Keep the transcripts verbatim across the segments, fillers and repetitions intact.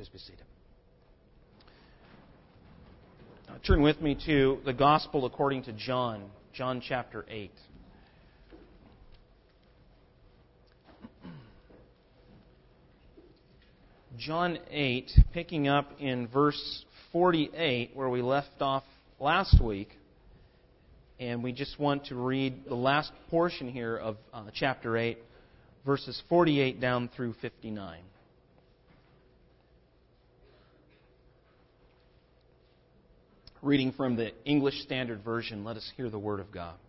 Please be seated. Now, turn with me to the Gospel according to John, John chapter eight. John eight, picking up in verse forty-eight, where we left off last week. And we just want to read the last portion here of uh, chapter eight, verses forty-eight down through fifty-nine. Reading from the English Standard Version, let us hear the Word of God.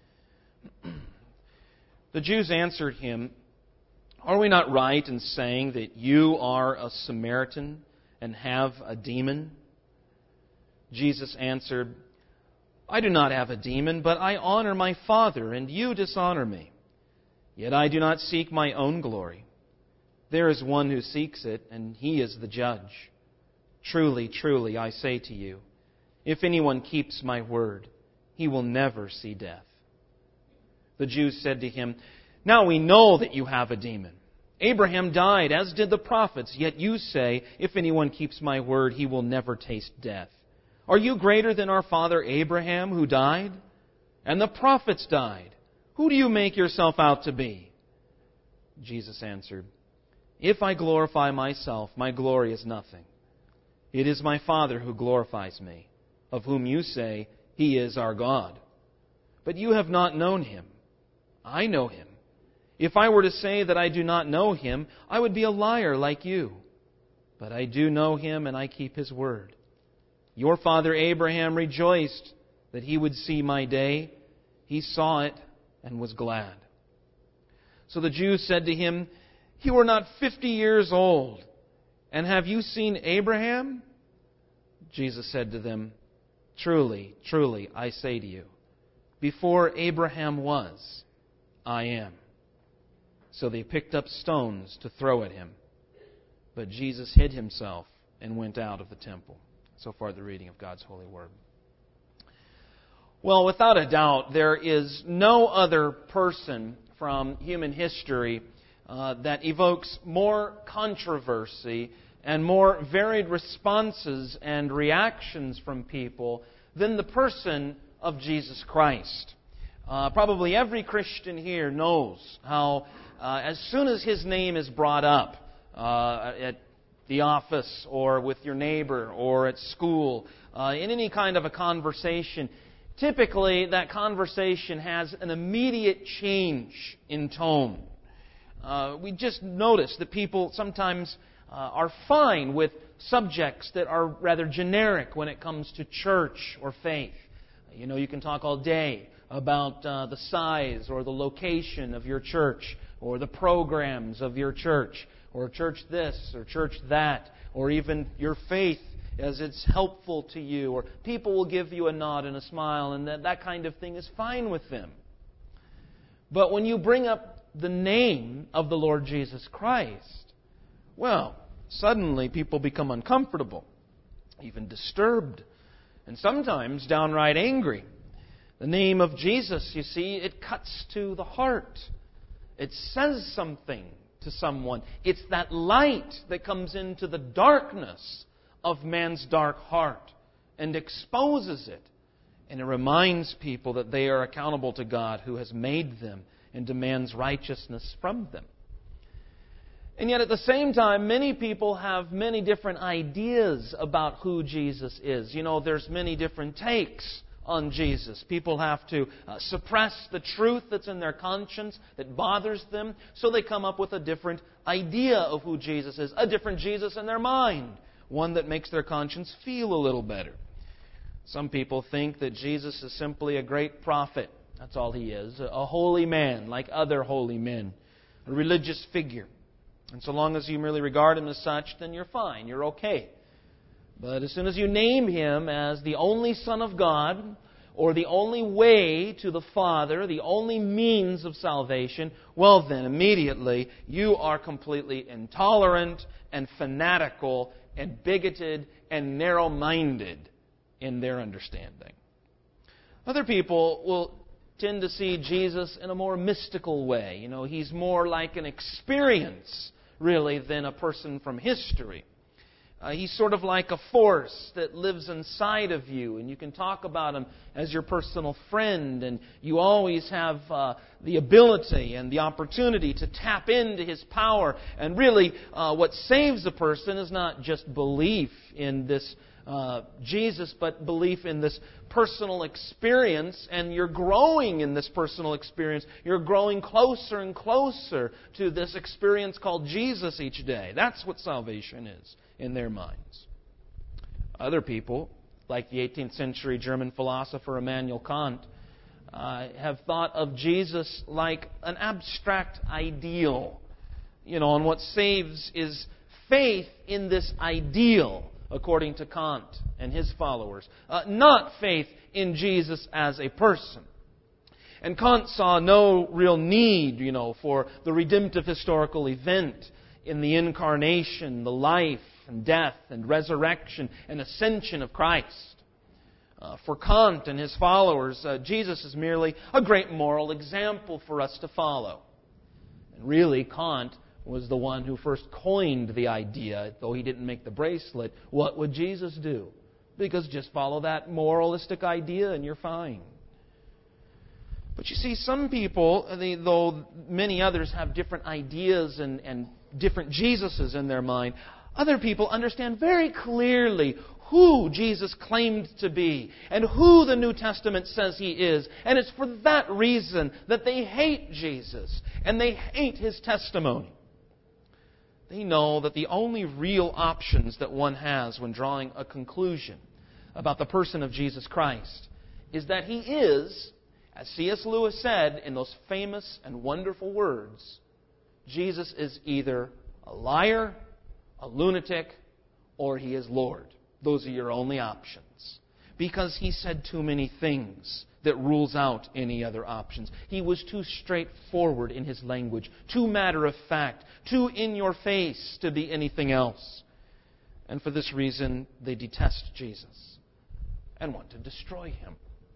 The Jews answered him, "Are we not right in saying that you are a Samaritan and have a demon?" Jesus answered, "I do not have a demon, but I honor my Father, and you dishonor me. Yet I do not seek my own glory. There is one who seeks it, and he is the judge. Truly, truly, I say to you, if anyone keeps my word, he will never see death." The Jews said to him, "Now we know that you have a demon. Abraham died, as did the prophets, yet you say, if anyone keeps my word, he will never taste death. Are you greater than our father Abraham, who died? And the prophets died. Who do you make yourself out to be?" Jesus answered, "If I glorify myself, my glory is nothing. It is my Father who glorifies me, of whom you say, He is our God. But you have not known Him. I know Him. If I were to say that I do not know Him, I would be a liar like you. But I do know Him, and I keep His word. Your father Abraham rejoiced that he would see my day. He saw it and was glad." So the Jews said to him, "You are not fifty years old, and have you seen Abraham?" Jesus said to them, "Truly, truly, I say to you, before Abraham was, I am." So they picked up stones to throw at him. But Jesus hid himself and went out of the temple. So far, the reading of God's holy word. Well, without a doubt, there is no other person from human history uh, that evokes more controversy and more varied responses and reactions from people than the person of Jesus Christ. Uh, probably every Christian here knows how, uh, as soon as His name is brought up uh, at the office or with your neighbor or at school, uh, in any kind of a conversation, typically that conversation has an immediate change in tone. Uh, we just notice that people sometimes uh, are fine with subjects that are rather generic when it comes to church or faith. You know, you can talk all day about uh, the size or the location of your church or the programs of your church or church this or church that or even your faith as it's helpful to you, or people will give you a nod and a smile, and that, that kind of thing is fine with them. But when you bring up the name of the Lord Jesus Christ, well, suddenly people become uncomfortable, even disturbed, and sometimes downright angry. The name of Jesus, you see, it cuts to the heart. It says something to someone. It's that light that comes into the darkness of man's dark heart and exposes it. And it reminds people that they are accountable to God who has made them and demands righteousness from them. And yet at the same time, many people have many different ideas about who Jesus is. You know, there's many different takes on Jesus. People have to uh, suppress the truth that's in their conscience that bothers them, so they come up with a different idea of who Jesus is, a different Jesus in their mind, one that makes their conscience feel a little better. Some people think that Jesus is simply a great prophet. That's all He is. A holy man like other holy men. A religious figure. And so long as you merely regard Him as such, then you're fine. You're okay. But as soon as you name Him as the only Son of God, or the only way to the Father, the only means of salvation, well then, immediately, you are completely intolerant and fanatical and bigoted and narrow-minded in their understanding. Other people will tend to see Jesus in a more mystical way. You know, He's more like an experience, really, than a person from history. Uh, he's sort of like a force that lives inside of you, and you can talk about Him as your personal friend, and you always have uh, the ability and the opportunity to tap into His power. And really, uh, what saves a person is not just belief in this uh, Jesus, but belief in this personal experience, and you're growing in this personal experience. You're growing closer and closer to this experience called Jesus each day. That's what salvation is in their minds. Other people, like the eighteenth century German philosopher Immanuel Kant, uh, have thought of Jesus like an abstract ideal. You know, and what saves is faith in this ideal, according to Kant and his followers, uh, not faith in Jesus as a person. And Kant saw no real need, you know, for the redemptive historical event in the incarnation, the life and death and resurrection and ascension of Christ. Uh, for Kant and his followers, uh, Jesus is merely a great moral example for us to follow. And really, Kant was the one who first coined the idea, though he didn't make the bracelet, what would Jesus do? Because just follow that moralistic idea and you're fine. But you see, some people, they, though many others have different ideas and, and different Jesuses in their mind, other people understand very clearly who Jesus claimed to be and who the New Testament says He is. And it's for that reason that they hate Jesus and they hate His testimony. They know that the only real options that one has when drawing a conclusion about the person of Jesus Christ is that He is, as C S Lewis said in those famous and wonderful words, Jesus is either a liar, a lunatic, or He is Lord. Those are your only options. Because He said too many things that rules out any other options. He was too straightforward in His language, too matter of fact, too in your face to be anything else. And for this reason, they detest Jesus and want to destroy Him.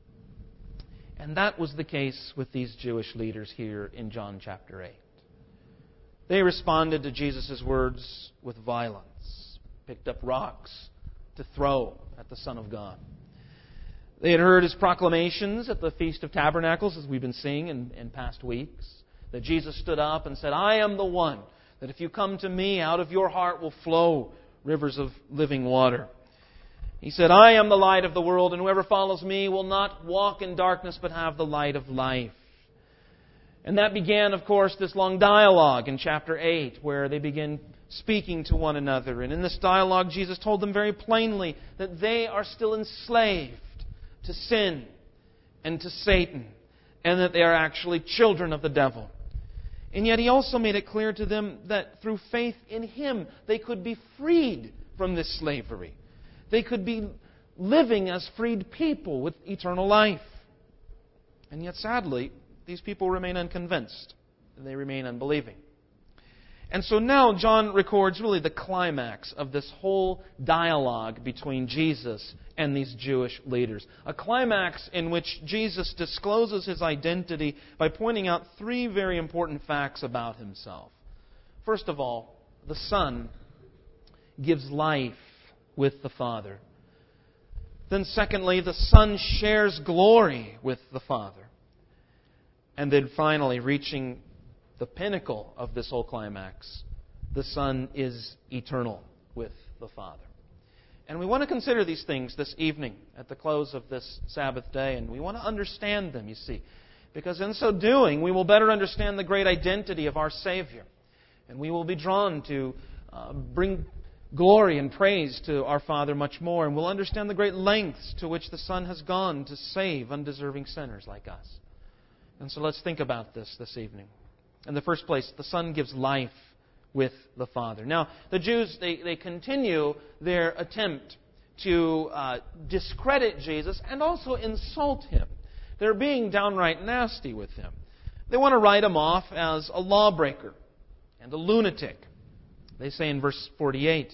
And that was the case with these Jewish leaders here in John chapter eight. They responded to Jesus' words with violence, picked up rocks to throw at the Son of God. They had heard His proclamations at the Feast of Tabernacles, as we've been seeing in, in past weeks, that Jesus stood up and said, I am the one, that if you come to me, out of your heart will flow rivers of living water. He said, I am the light of the world, and whoever follows me will not walk in darkness, but have the light of life. And that began, of course, this long dialogue in chapter eight, where they begin speaking to one another. And in this dialogue, Jesus told them very plainly that they are still enslaved to sin and to Satan, and that they are actually children of the devil. And yet He also made it clear to them that through faith in Him, they could be freed from this slavery. They could be living as freed people with eternal life. And yet, sadly, these people remain unconvinced. They remain unbelieving. And so now John records really the climax of this whole dialogue between Jesus and these Jewish leaders. A climax in which Jesus discloses His identity by pointing out three very important facts about Himself. First of all, the Son gives life with the Father. Then secondly, the Son shares glory with the Father. And then finally, reaching the pinnacle of this whole climax, the Son is eternal with the Father. And we want to consider these things this evening at the close of this Sabbath day, and we want to understand them, you see. Because in so doing, we will better understand the great identity of our Savior. And we will be drawn to uh, bring glory and praise to our Father much more. And we'll understand the great lengths to which the Son has gone to save undeserving sinners like us. And so let's think about this this evening. In the first place, the Son gives life with the Father. Now, the Jews, they, they continue their attempt to uh, discredit Jesus and also insult Him. They're being downright nasty with Him. They want to write Him off as a lawbreaker and a lunatic. They say in verse forty-eight,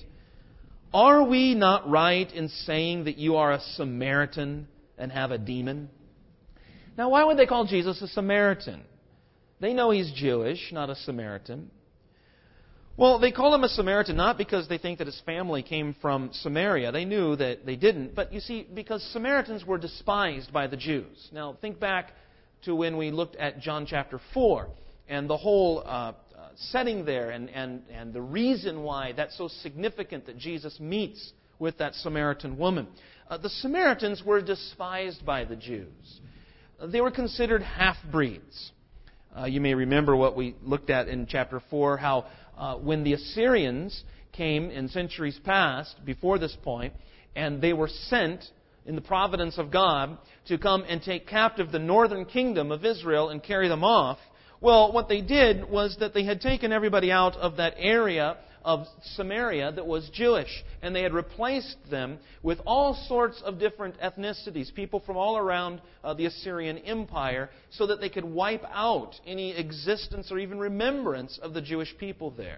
are we not right in saying that you are a Samaritan and have a demon? Now, why would they call Jesus a Samaritan? They know He's Jewish, not a Samaritan. Well, they call him a Samaritan not because they think that his family came from Samaria. They knew that they didn't. But you see, because Samaritans were despised by the Jews. Now, think back to when we looked at John chapter four and the whole uh, setting there and, and, and the reason why that's so significant that Jesus meets with that Samaritan woman. Uh, the Samaritans were despised by the Jews. Uh, they were considered half-breeds. Uh, you may remember what we looked at in chapter four, how uh, when the Assyrians came in centuries past, before this point, and they were sent in the providence of God to come and take captive the northern kingdom of Israel and carry them off. Well, what they did was that they had taken everybody out of that area of Samaria that was Jewish, and they had replaced them with all sorts of different ethnicities, people from all around uh, the Assyrian Empire, so that they could wipe out any existence or even remembrance of the Jewish people there.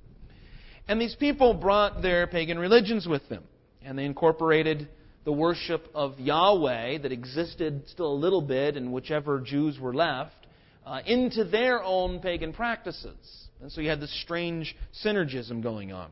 And these people brought their pagan religions with them, and they incorporated the worship of Yahweh that existed still a little bit in whichever Jews were left, Uh, into their own pagan practices. And so you had this strange synergism going on.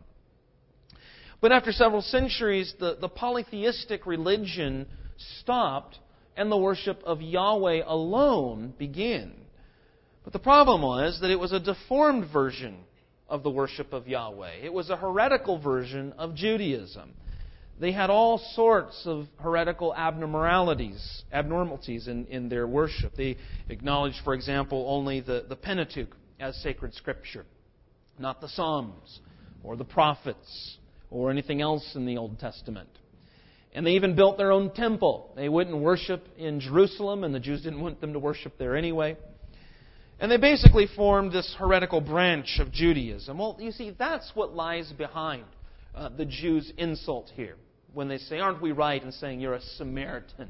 But after several centuries, the, the polytheistic religion stopped and the worship of Yahweh alone began. But the problem was that it was a deformed version of the worship of Yahweh. It was a heretical version of Judaism. They had all sorts of heretical abnormalities, abnormalities in, in their worship. They acknowledged, for example, only the, the Pentateuch as sacred scripture, not the Psalms or the prophets or anything else in the Old Testament. And they even built their own temple. They wouldn't worship in Jerusalem, and the Jews didn't want them to worship there anyway. And they basically formed this heretical branch of Judaism. Well, you see, that's what lies behind uh, the Jews' insult here, when they say, aren't we right in saying you're a Samaritan?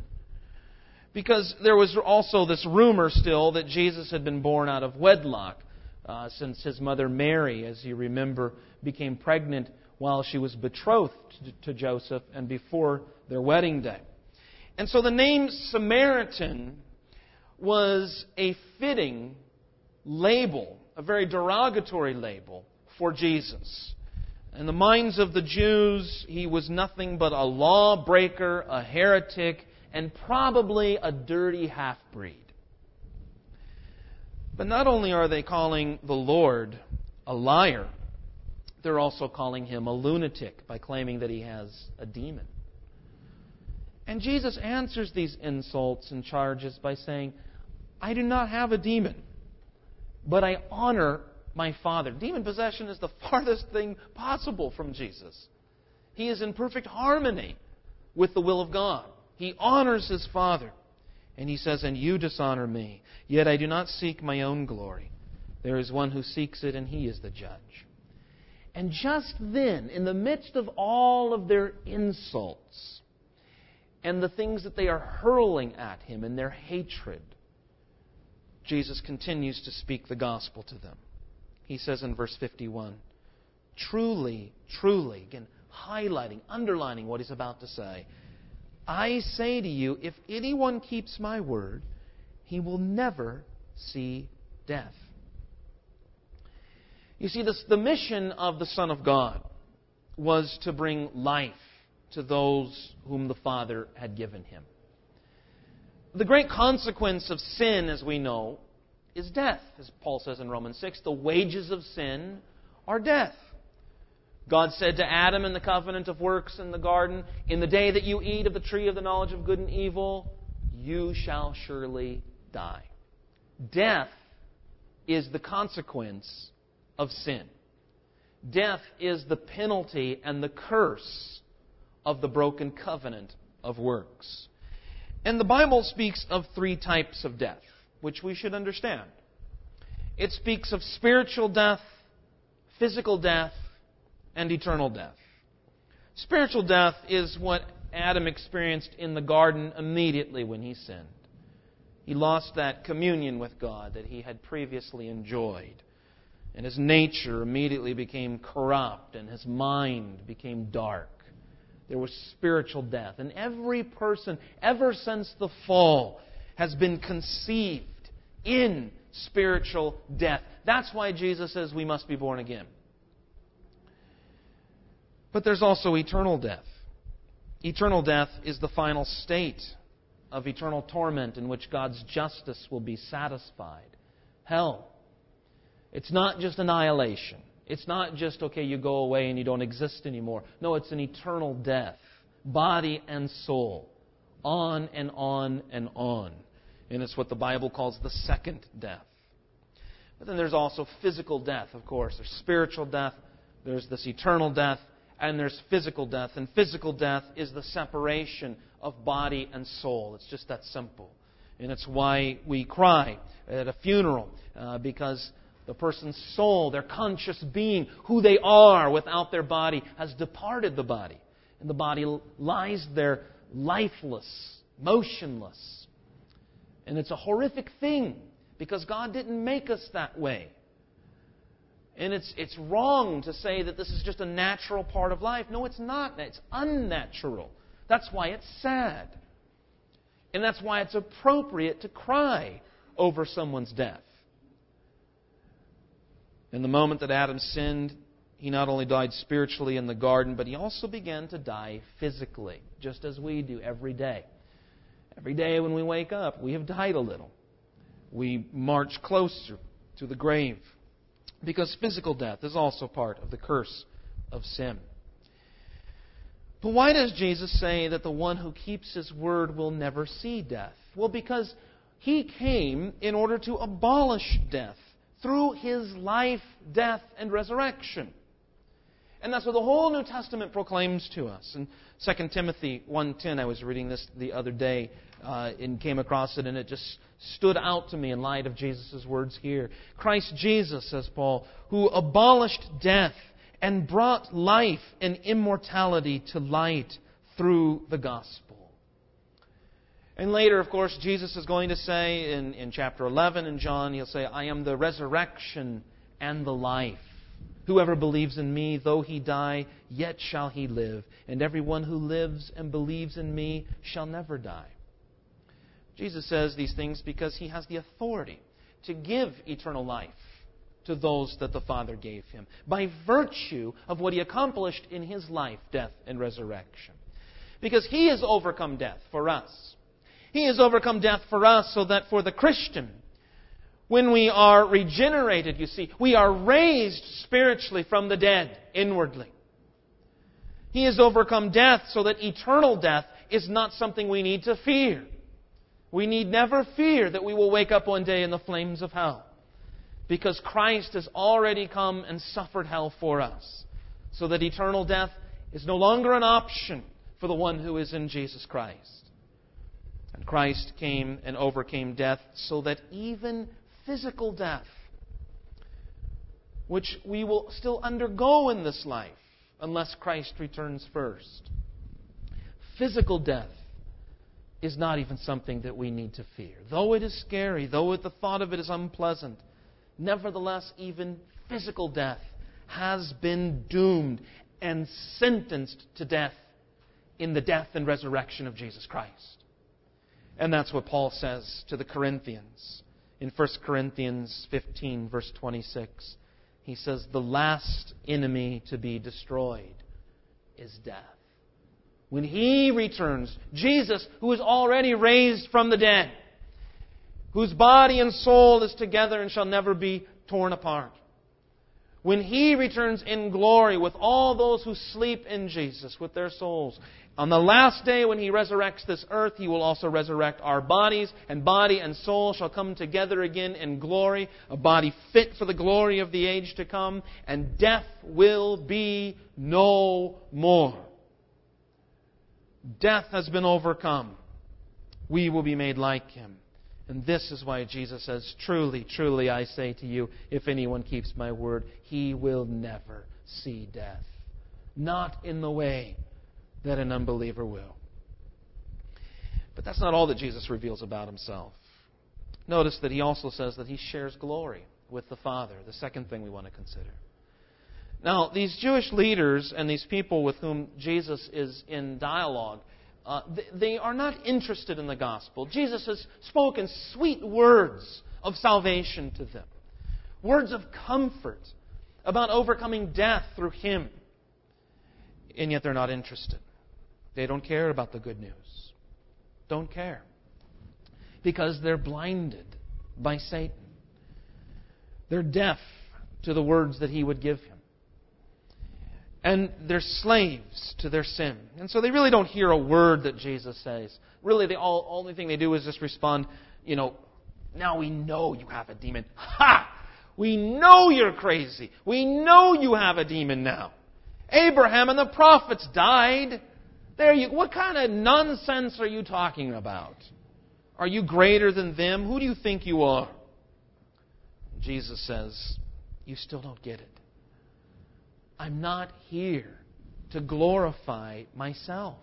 Because there was also this rumor still that Jesus had been born out of wedlock, uh, since his mother Mary, as you remember, became pregnant while she was betrothed to Joseph and before their wedding day. And so the name Samaritan was a fitting label, a very derogatory label for Jesus. In the minds of the Jews, he was nothing but a lawbreaker, a heretic, and probably a dirty half-breed. But not only are they calling the Lord a liar, they're also calling him a lunatic by claiming that he has a demon. And Jesus answers these insults and charges by saying, I do not have a demon, but I honor my Father. Demon possession is the farthest thing possible from Jesus. He is in perfect harmony with the will of God. He honors his Father. And he says, and you dishonor me. Yet I do not seek my own glory. There is one who seeks it, and he is the judge. And just then, in the midst of all of their insults and the things that they are hurling at him and their hatred, Jesus continues to speak the gospel to them. He says in verse fifty-one, truly, truly, again, highlighting, underlining what he's about to say, I say to you, if anyone keeps my word, he will never see death. You see, this, the mission of the Son of God was to bring life to those whom the Father had given him. The great consequence of sin, as we know, is death. As Paul says in Romans six, the wages of sin are death. God said to Adam in the covenant of works in the garden, in the day that you eat of the tree of the knowledge of good and evil, you shall surely die. Death is the consequence of sin. Death is the penalty and the curse of the broken covenant of works. And the Bible speaks of three types of death, which we should understand. It speaks of spiritual death, physical death, and eternal death. Spiritual death is what Adam experienced in the garden immediately when he sinned. He lost that communion with God that he had previously enjoyed. And his nature immediately became corrupt, and his mind became dark. There was spiritual death. And every person, ever since the fall, has been conceived in spiritual death. That's why Jesus says we must be born again. But there's also eternal death. Eternal death is the final state of eternal torment in which God's justice will be satisfied. Hell. It's not just annihilation. It's not just, okay, you go away and you don't exist anymore. No, it's an eternal death. Body and soul. On and on and on. And it's what the Bible calls the second death. But then there's also physical death, of course. There's spiritual death. There's this eternal death. And there's physical death. And physical death is the separation of body and soul. It's just that simple. And it's why we cry at a funeral. Uh, because the person's soul, their conscious being, who they are without their body, has departed the body. And the body lies there lifeless, motionless. And it's a horrific thing because God didn't make us that way. And it's it's wrong to say that this is just a natural part of life. No, it's not. It's unnatural. That's why it's sad. And that's why it's appropriate to cry over someone's death. In the moment that Adam sinned, he not only died spiritually in the garden, but he also began to die physically, just as we do every day. Every day when we wake up, we have died a little. We march closer to the grave, because physical death is also part of the curse of sin. But why does Jesus say that the one who keeps His word will never see death? Well, because He came in order to abolish death through His life, death, and resurrection. And that's what the whole New Testament proclaims to us. In Second Timothy one ten, I was reading this the other day uh, and came across it, and it just stood out to me in light of Jesus' words here. Christ Jesus, says Paul, who abolished death and brought life and immortality to light through the gospel. And later, of course, Jesus is going to say in, in chapter eleven in John, He'll say, I am the resurrection and the life. Whoever believes in Me, though he die, yet shall he live. And everyone who lives and believes in Me shall never die. Jesus says these things because He has the authority to give eternal life to those that the Father gave Him, by virtue of what He accomplished in His life, death, and resurrection. Because He has overcome death for us. He has overcome death for us so that for the Christian, when we are regenerated, you see, we are raised spiritually from the dead, inwardly. He has overcome death so that eternal death is not something we need to fear. We need never fear that we will wake up one day in the flames of hell. Because Christ has already come and suffered hell for us. So that eternal death is no longer an option for the one who is in Jesus Christ. And Christ came and overcame death so that even physical death, which we will still undergo in this life unless Christ returns first, physical death is not even something that we need to fear. Though it is scary, though the thought of it is unpleasant, nevertheless, even physical death has been doomed and sentenced to death in the death and resurrection of Jesus Christ. And that's what Paul says to the Corinthians. In First Corinthians fifteen, verse twenty-six, he says, the last enemy to be destroyed is death. When He returns, Jesus, who is already raised from the dead, whose body and soul is together and shall never be torn apart. When He returns in glory with all those who sleep in Jesus, with their souls, on the last day when He resurrects this earth, He will also resurrect our bodies, and body and soul shall come together again in glory, a body fit for the glory of the age to come, and death will be no more. Death has been overcome. We will be made like Him. And this is why Jesus says, truly, truly, I say to you, if anyone keeps My word, he will never see death. Not in the way that an unbeliever will. But that's not all that Jesus reveals about Himself. Notice that He also says that He shares glory with the Father, the second thing we want to consider. Now, these Jewish leaders and these people with whom Jesus is in dialogue, uh, they are not interested in the gospel. Jesus has spoken sweet words of salvation to them. Words of comfort about overcoming death through Him. And yet they're not interested. They don't care about the good news. Don't care. Because they're blinded by Satan. They're deaf to the words that he would give him. And they're slaves to their sin. And so they really don't hear a word that Jesus says. Really, the all, only thing they do is just respond, you know, now we know you have a demon. Ha! We know you're crazy. We know you have a demon now. Abraham and the prophets died. There you. What kind of nonsense are you talking about? Are you greater than them? Who do you think you are? Jesus says, you still don't get it. I'm not here to glorify myself.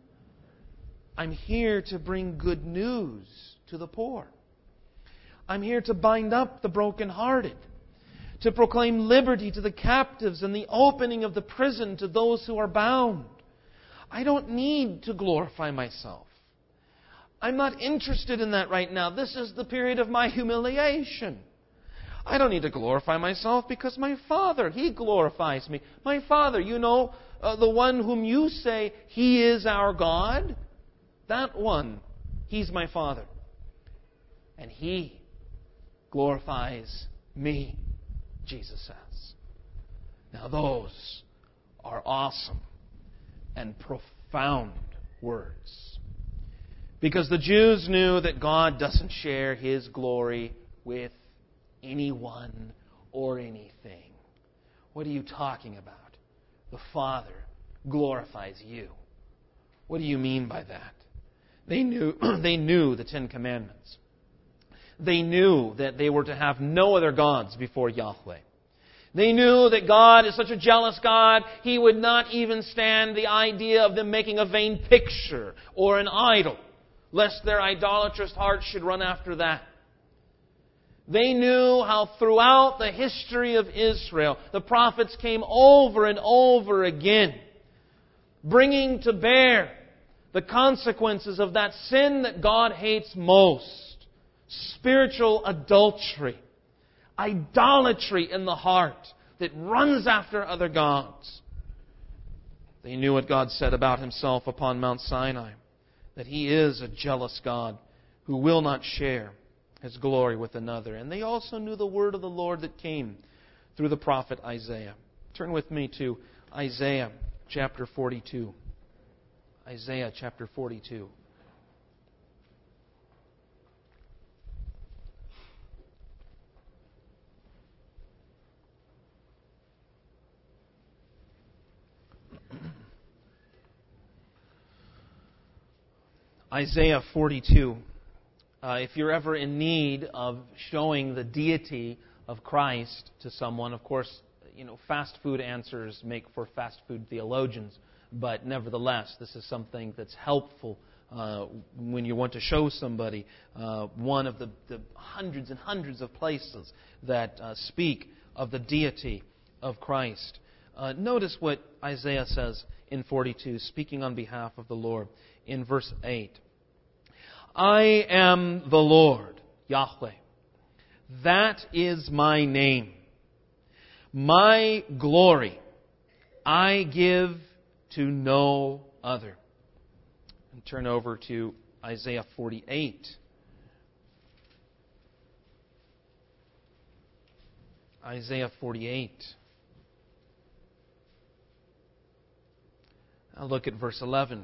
I'm here to bring good news to the poor. I'm here to bind up the brokenhearted, to proclaim liberty to the captives and the opening of the prison to those who are bound. I don't need to glorify myself. I'm not interested in that right now. This is the period of my humiliation. I don't need to glorify myself because my Father, He glorifies me. My Father, you know, uh, the one whom you say He is our God, that one, He's my Father. And He glorifies me, Jesus says. Now those are awesome and profound words. Because the Jews knew that God doesn't share His glory with anyone or anything. What are you talking about? The Father glorifies you. What do you mean by that? They knew, they knew the Ten Commandments. They knew that they were to have no other gods before Yahweh. They knew that God is such a jealous God, He would not even stand the idea of them making a vain picture or an idol, lest their idolatrous hearts should run after that. They knew how throughout the history of Israel, the prophets came over and over again, bringing to bear the consequences of that sin that God hates most. Spiritual adultery, idolatry in the heart that runs after other gods. They knew what God said about Himself upon Mount Sinai, that He is a jealous God who will not share His glory with another. And they also knew the word of the Lord that came through the prophet Isaiah. Turn with me to Isaiah chapter forty-two. Isaiah chapter forty-two. Isaiah forty-two. Uh, if you're ever in need of showing the deity of Christ to someone, of course, you know, fast food answers make for fast food theologians. But nevertheless, this is something that's helpful uh, when you want to show somebody uh, one of the, the hundreds and hundreds of places that uh, speak of the deity of Christ. Uh, notice what Isaiah says in forty-two, speaking on behalf of the Lord. In verse eight, I am the Lord, Yahweh. That is my name. My glory I give to no other. And turn over to Isaiah forty-eight. Isaiah forty-eight. Now look at verse eleven.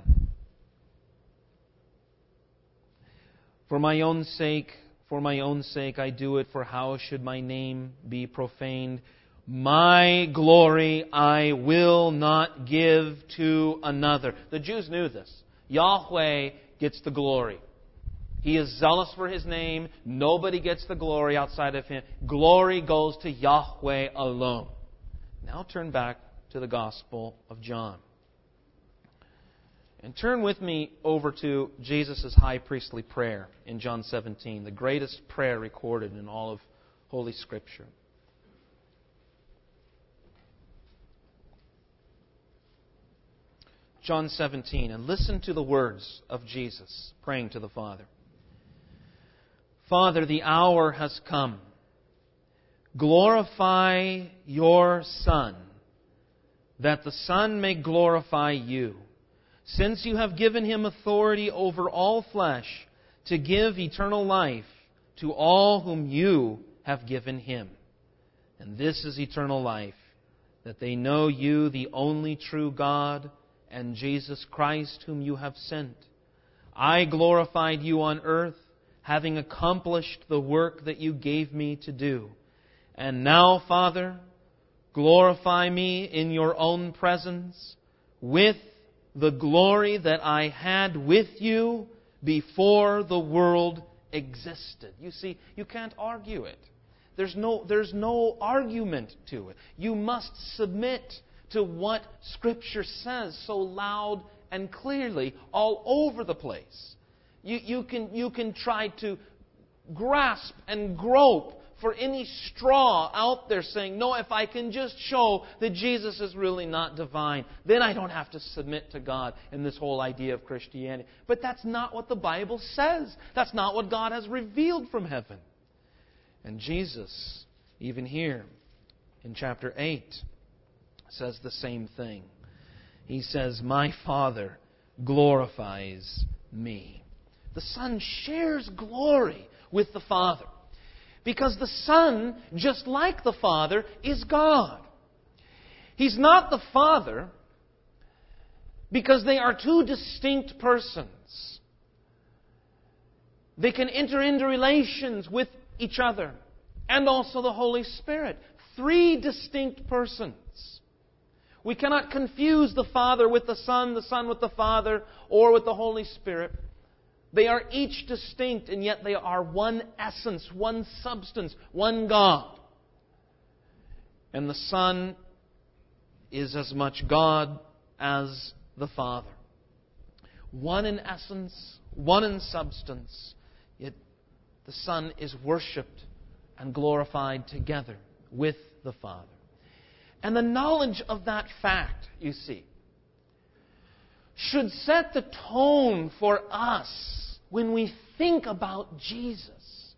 For my own sake, for my own sake I do it, for how should my name be profaned? My glory I will not give to another. The Jews knew this. Yahweh gets the glory. He is zealous for His name. Nobody gets the glory outside of Him. Glory goes to Yahweh alone. Now turn back to the Gospel of John. And turn with me over to Jesus' high priestly prayer in John seventeen, the greatest prayer recorded in all of Holy Scripture. John seventeen, and listen to the words of Jesus praying to the Father. Father, the hour has come. Glorify your Son, that the Son may glorify you, since you have given Him authority over all flesh to give eternal life to all whom you have given Him. And this is eternal life, that they know you, the only true God, and Jesus Christ, whom you have sent. I glorified you on earth, having accomplished the work that you gave me to do. And now, Father, glorify me in your own presence with the glory that I had with you before the world existed. You see, you can't argue it. There's no, there's no argument to it. You must submit to what Scripture says so loud and clearly all over the place. You, you, can, you can try to grasp and grope for any straw out there saying, no, if I can just show that Jesus is really not divine, then I don't have to submit to God in this whole idea of Christianity. But that's not what the Bible says. That's not what God has revealed from heaven. And Jesus, even here in chapter eight, says the same thing. He says, my Father glorifies me. The Son shares glory with the Father. Because the Son, just like the Father, is God. He's not the Father because they are two distinct persons. They can enter into relations with each other, and also the Holy Spirit. Three distinct persons. We cannot confuse the Father with the Son, the Son with the Father, or with the Holy Spirit. They are each distinct, and yet they are one essence, one substance, one God. And the Son is as much God as the Father. One in essence, one in substance, yet the Son is worshipped and glorified together with the Father. And the knowledge of that fact, you see, should set the tone for us when we think about Jesus.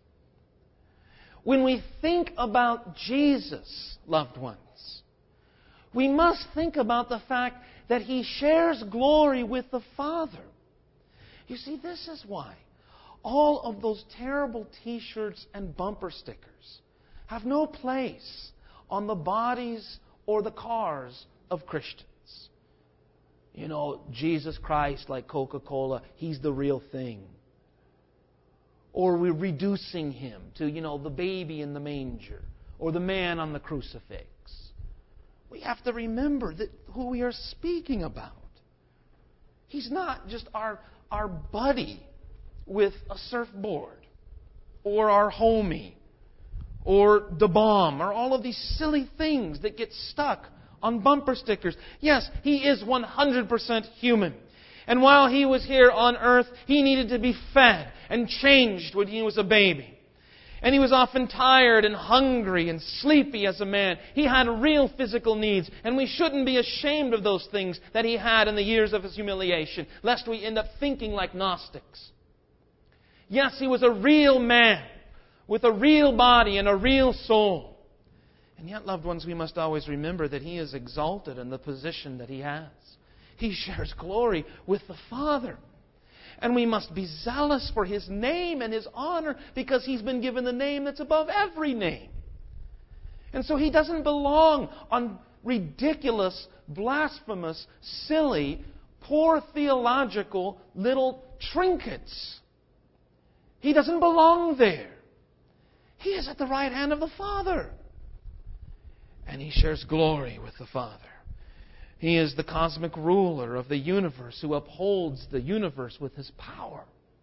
When we think about Jesus, loved ones, we must think about the fact that He shares glory with the Father. You see, this is why all of those terrible T-shirts and bumper stickers have no place on the bodies or the cars of Christians. You know, Jesus Christ, like Coca-Cola, He's the real thing. Or we're reducing Him to, you know, the baby in the manger or the man on the crucifix. We have to remember that who we are speaking about. He's not just our, our buddy with a surfboard, or our homie, or the bomb, or all of these silly things that get stuck on bumper stickers. Yes, He is one hundred percent human. And while He was here on earth, He needed to be fed and changed when He was a baby. And He was often tired and hungry and sleepy as a man. He had real physical needs. And we shouldn't be ashamed of those things that He had in the years of His humiliation, lest we end up thinking like Gnostics. Yes, He was a real man with a real body and a real soul. And yet, loved ones, we must always remember that He is exalted in the position that He has. He shares glory with the Father. And we must be zealous for His name and His honor because He's been given the name that's above every name. And so He doesn't belong on ridiculous, blasphemous, silly, poor theological little trinkets. He doesn't belong there. He is at the right hand of the Father. And He shares glory with the Father. He is the cosmic ruler of the universe who upholds the universe with His power.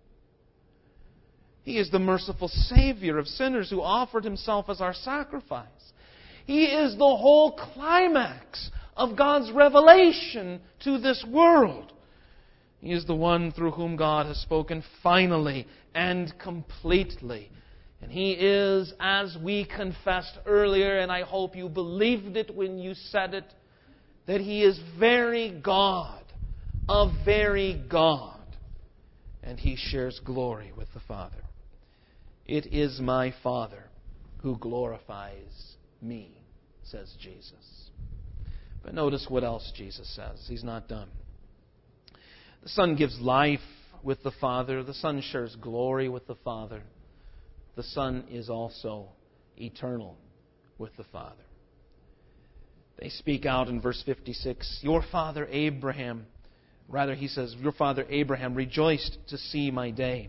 He is the merciful Savior of sinners who offered Himself as our sacrifice. He is the whole climax of God's revelation to this world. He is the one through whom God has spoken finally and completely. And He is, as we confessed earlier, and I hope you believed it when you said it, that He is very God, a very God. And He shares glory with the Father. It is my Father who glorifies me, says Jesus. But notice what else Jesus says. He's not done. The Son gives life with the Father. The Son shares glory with the Father. The Son is also eternal with the Father. They speak out in verse fifty-six, Your father Abraham, rather he says, Your father Abraham rejoiced to see my day.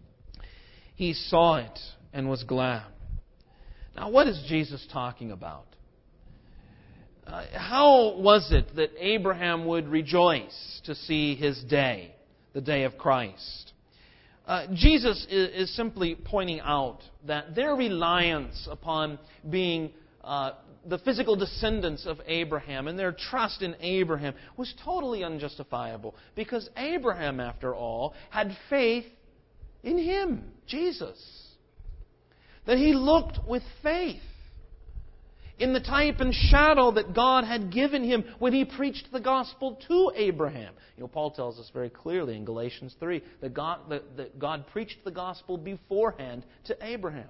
He saw it and was glad. Now, what is Jesus talking about? Uh, how was it that Abraham would rejoice to see his day, the day of Christ? Uh, Jesus is, is simply pointing out that their reliance upon being uh, the physical descendants of Abraham and their trust in Abraham was totally unjustifiable, because Abraham, after all, had faith in Him, Jesus. That he looked with faith in the type and shadow that God had given him when He preached the gospel to Abraham. You know, Paul tells us very clearly in Galatians three that God, that, that God preached the gospel beforehand to Abraham.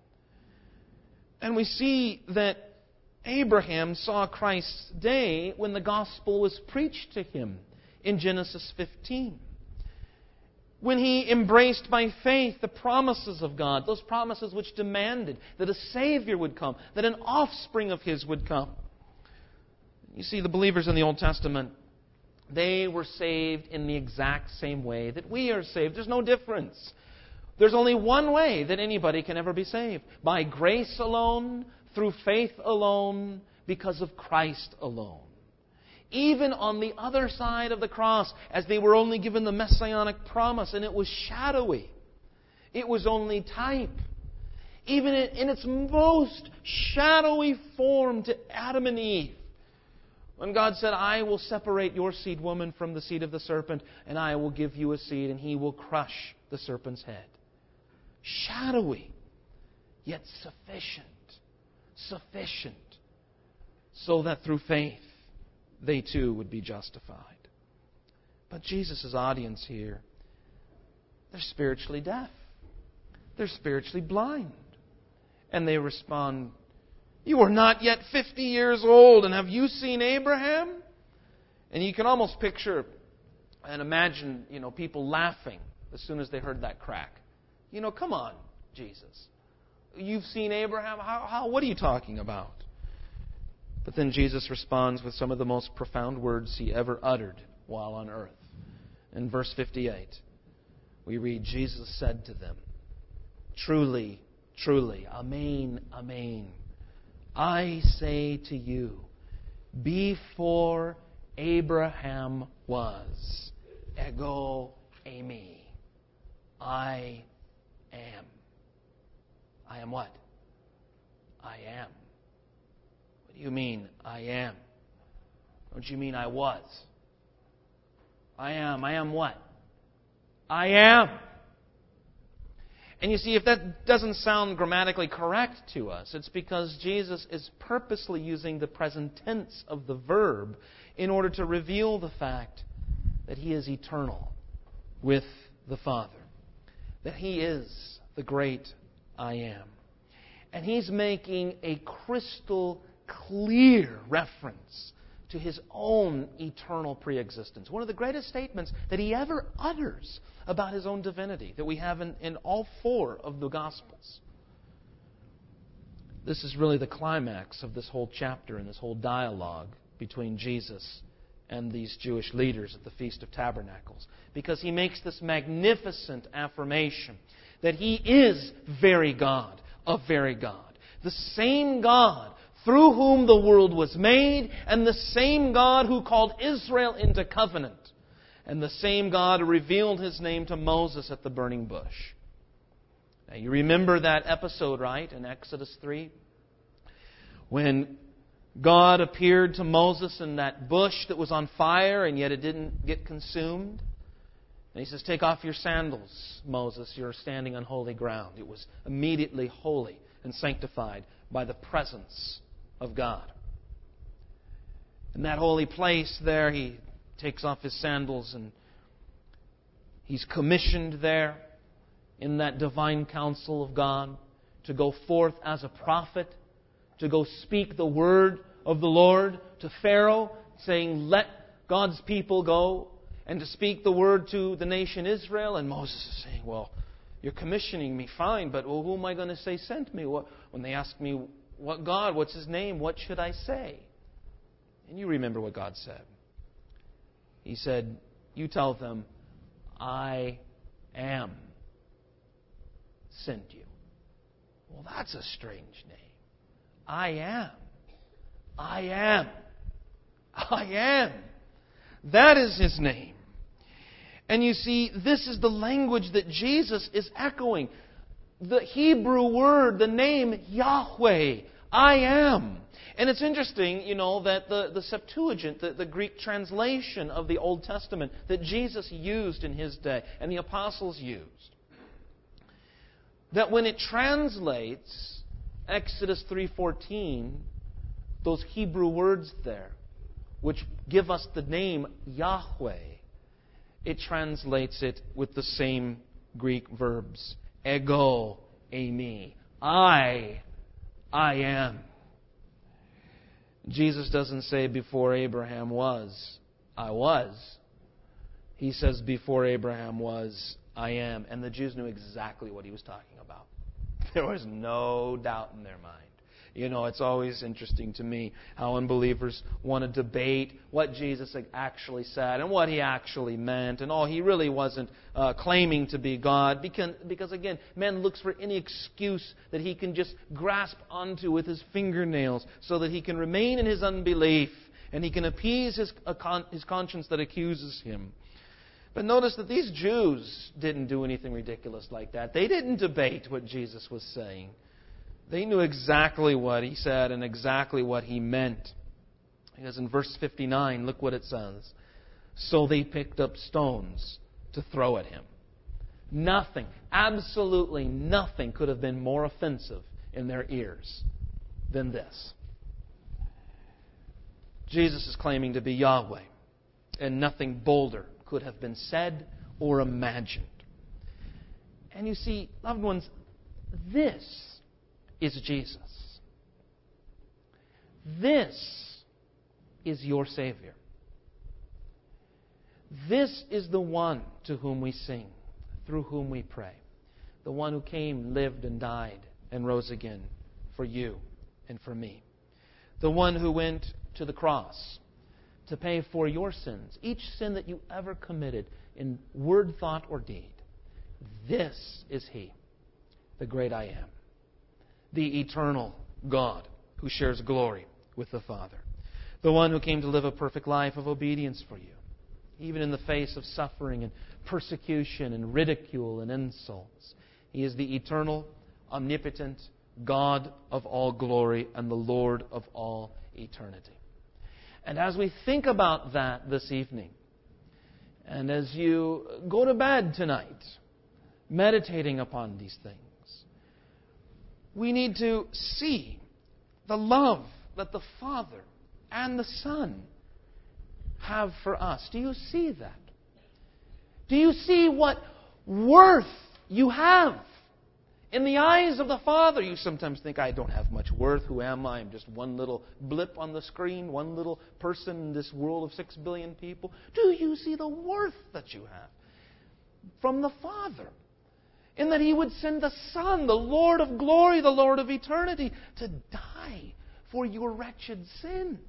And we see that Abraham saw Christ's day when the gospel was preached to him in Genesis fifteen. When he embraced by faith the promises of God, those promises which demanded that a Savior would come, that an offspring of His would come. You see, the believers in the Old Testament, they were saved in the exact same way that we are saved. There's no difference. There's only one way that anybody can ever be saved. By grace alone, through faith alone, because of Christ alone. Even on the other side of the cross, as they were only given the messianic promise, and it was shadowy. It was only type. Even in its most shadowy form to Adam and Eve. When God said, I will separate your seed, woman, from the seed of the serpent, and I will give you a seed, and he will crush the serpent's head. Shadowy, yet sufficient. Sufficient. So that through faith, they too would be justified. But Jesus' audience here, they're spiritually deaf. They're spiritually blind. And they respond, You are not yet fifty years old, and have you seen Abraham? And you can almost picture and imagine, you know, people laughing as soon as they heard that crack. You know, come on, Jesus. You've seen Abraham? How, how, what are you talking about? But then Jesus responds with some of the most profound words He ever uttered while on earth. In verse fifty-eight, we read, Jesus said to them, Truly, truly, amen, amen, I say to you, before Abraham was, ego eimi, I am. I am what? I am. What do you mean, I am? Don't you mean I was? I am. I am what? I am. And you see, if that doesn't sound grammatically correct to us, it's because Jesus is purposely using the present tense of the verb in order to reveal the fact that He is eternal with the Father. That He is the great I am. And He's making a crystal clear reference to His own eternal preexistence. One of the greatest statements that He ever utters about His own divinity that we have in, in all four of the Gospels. This is really the climax of this whole chapter and this whole dialogue between Jesus and these Jewish leaders at the Feast of Tabernacles. Because He makes this magnificent affirmation that He is very God, a very God. The same God through whom the world was made, and the same God who called Israel into covenant, and the same God who revealed His name to Moses at the burning bush. Now, you remember that episode, right, in Exodus three? When God appeared to Moses in that bush that was on fire, and yet it didn't get consumed. And He says, Take off your sandals, Moses, you're standing on holy ground. It was immediately holy and sanctified by the presence of God. In that holy place there, He takes off His sandals and He's commissioned there in that divine counsel of God to go forth as a prophet, to go speak the word of the Lord to Pharaoh, saying, let God's people go, and to speak the word to the nation Israel. And Moses is saying, well, you're commissioning me, fine, but well, who am I going to say sent me? What, when they ask me, what God, what's His name, what should I say? And you remember what God said. He said, you tell them, I am sent you. Well, that's a strange name. I am. I am. I am. That is His name. And you see, this is the language that Jesus is echoing. The Hebrew word, the name Yahweh, I am. And it's interesting, you know, that the, the Septuagint, the, the Greek translation of the Old Testament that Jesus used in His day and the apostles used, that when it translates Exodus three fourteen, those Hebrew words there, which give us the name Yahweh, it translates it with the same Greek verbs. Ego, eimi. I, I am. Jesus doesn't say before Abraham was, I was. He says before Abraham was, I am. And the Jews knew exactly what He was talking about. There was no doubt in their mind. You know, it's always interesting to me how unbelievers want to debate what Jesus actually said and what He actually meant. And oh, He really wasn't uh, claiming to be God. Because, because, again, man looks for any excuse that he can just grasp onto with his fingernails so that he can remain in his unbelief and he can appease his, uh, con- his conscience that accuses him. But notice that these Jews didn't do anything ridiculous like that. They didn't debate what Jesus was saying. They knew exactly what He said and exactly what He meant. Because in verse fifty-nine, look what it says. So they picked up stones to throw at Him. Nothing, absolutely nothing could have been more offensive in their ears than this. Jesus is claiming to be Yahweh, and nothing bolder could have been said or imagined. And you see, loved ones, this is Jesus. This is your Savior. This is the one to whom we sing, through whom we pray. The one who came, lived, and died, and rose again for you and for me. The one who went to the cross to pay for your sins, each sin that you ever committed in word, thought, or deed. This is He, the great I am, the eternal God who shares glory with the Father. The one who came to live a perfect life of obedience for you, even in the face of suffering and persecution and ridicule and insults. He is the eternal, omnipotent God of all glory and the Lord of all eternity. And as we think about that this evening, and as you go to bed tonight, meditating upon these things, we need to see the love that the Father and the Son have for us. Do you see that? Do you see what worth you have in the eyes of the Father? You sometimes think, I don't have much worth. Who am I? I'm just one little blip on the screen, one little person in this world of six billion people. Do you see the worth that you have from the Father? In that He would send the Son, the Lord of glory, the Lord of eternity, to die for your wretched sins.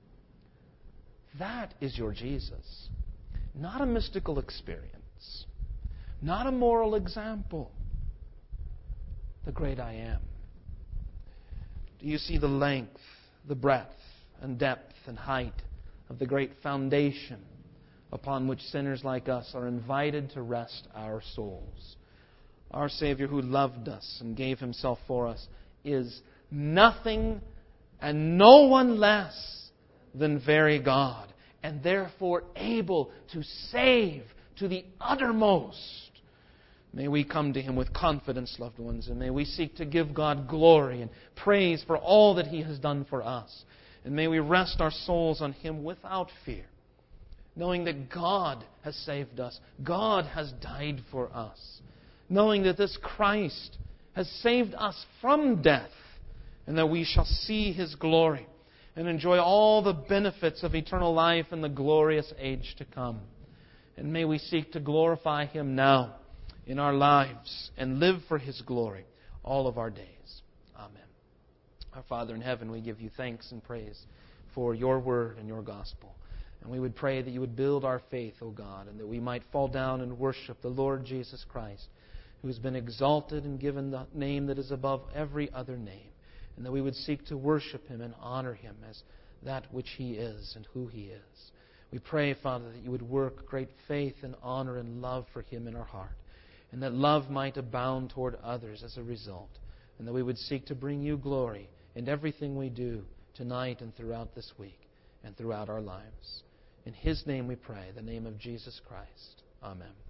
That is your Jesus. Not a mystical experience. Not a moral example. The great I am. Do you see the length, the breadth, and depth, and height of the great foundation upon which sinners like us are invited to rest our souls? Our Savior, who loved us and gave Himself for us, is nothing and no one less than very God, and therefore able to save to the uttermost. May we come to Him with confidence, loved ones, and may we seek to give God glory and praise for all that He has done for us. And may we rest our souls on Him without fear, knowing that God has saved us, God has died for us, knowing that this Christ has saved us from death, and that we shall see His glory. and enjoy all the benefits of eternal life in the glorious age to come. And may we seek to glorify Him now in our lives and live for His glory all of our days. Amen. Our Father in heaven, we give You thanks and praise for Your word and Your gospel. And we would pray that You would build our faith, O God, and that we might fall down and worship the Lord Jesus Christ, who has been exalted and given the name that is above every other name. And that we would seek to worship Him and honor Him as that which He is and who He is. We pray, Father, that You would work great faith and honor and love for Him in our heart, and that love might abound toward others as a result, and that we would seek to bring You glory in everything we do tonight and throughout this week and throughout our lives. In His name we pray, the name of Jesus Christ. Amen.